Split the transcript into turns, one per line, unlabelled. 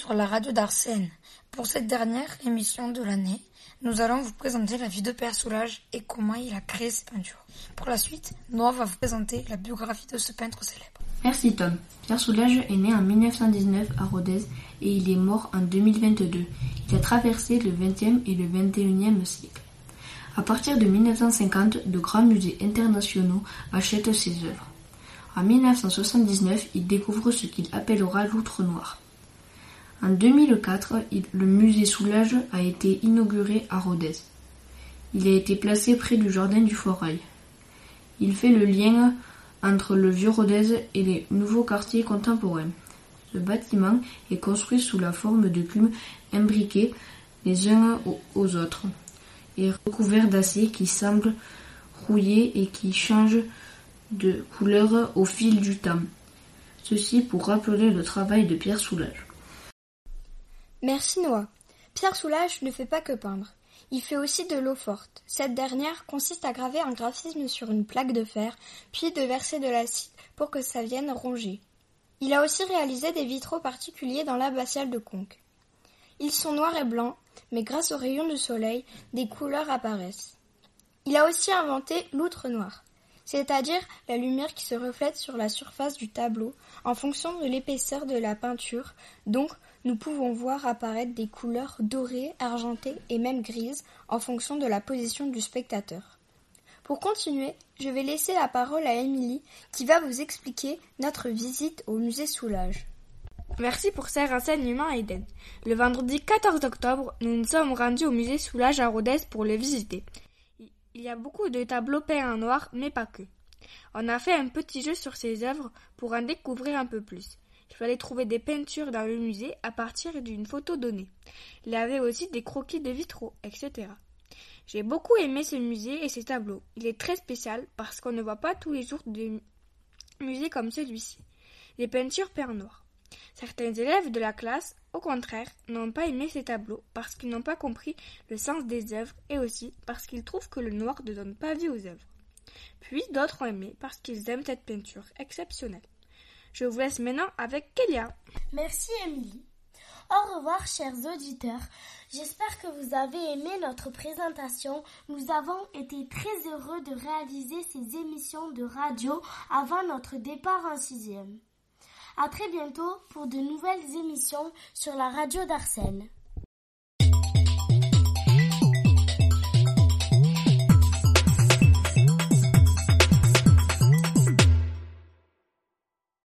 sur la radio d'Arsène. Pour cette dernière émission de l'année, nous allons vous présenter la vie de Père Soulages et comment il a créé ses peintures. Pour la suite, Noah va vous présenter la biographie de ce peintre célèbre.
Merci Tom. Pierre Soulages est né en 1919 à Rodez et il est mort en 2022. Il a traversé le XXe et le XXIe siècle. À partir de 1950, de grands musées internationaux achètent ses œuvres. En 1979, il découvre ce qu'il appellera l'Outre Noir. En 2004, le musée Soulages a été inauguré à Rodez. Il a été placé près du jardin du Foirail. Il fait le lien entre le vieux Rodez et les nouveaux quartiers contemporains. Ce bâtiment est construit sous la forme de cubes imbriqués les uns aux autres et recouvert d'acier qui semble rouillé et qui change de couleur au fil du temps. Ceci pour rappeler le travail de Pierre Soulages.
Merci Noah. Pierre Soulages ne fait pas que peindre. Il fait aussi de l'eau forte. Cette dernière consiste à graver un graphisme sur une plaque de fer, puis de verser de l'acide pour que ça vienne ronger. Il a aussi réalisé des vitraux particuliers dans l'abbatiale de Conques. Ils sont noirs et blancs, mais grâce aux rayons du soleil, des couleurs apparaissent. Il a aussi inventé l'outre noir, c'est-à-dire la lumière qui se reflète sur la surface du tableau en fonction de l'épaisseur de la peinture, donc nous pouvons voir apparaître des couleurs dorées, argentées et même grises en fonction de la position du spectateur. Pour continuer, je vais laisser la parole à Émilie qui va vous expliquer notre visite au musée Soulages.
Merci pour ces renseignements, Aiden. Le vendredi 14 octobre, nous nous sommes rendus au musée Soulages à Rodez pour le visiter. Il y a beaucoup de tableaux peints en noir, mais pas que. On a fait un petit jeu sur ces œuvres pour en découvrir un peu plus. Il fallait trouver des peintures dans le musée à partir d'une photo donnée. Il y avait aussi des croquis de vitraux, etc. J'ai beaucoup aimé ce musée et ces tableaux. Il est très spécial parce qu'on ne voit pas tous les jours de musées comme celui-ci. Les peintures peintes en noir. Certains élèves de la classe, au contraire, n'ont pas aimé ces tableaux parce qu'ils n'ont pas compris le sens des œuvres et aussi parce qu'ils trouvent que le noir ne donne pas vie aux œuvres. Puis d'autres ont aimé parce qu'ils aiment cette peinture exceptionnelle. Je vous laisse maintenant avec Kélia.
Merci Émilie. Au revoir chers auditeurs. J'espère que vous avez aimé notre présentation. Nous avons été très heureux de réaliser ces émissions de radio avant notre départ en 6e. À très bientôt pour de nouvelles émissions sur la radio d'Arsène.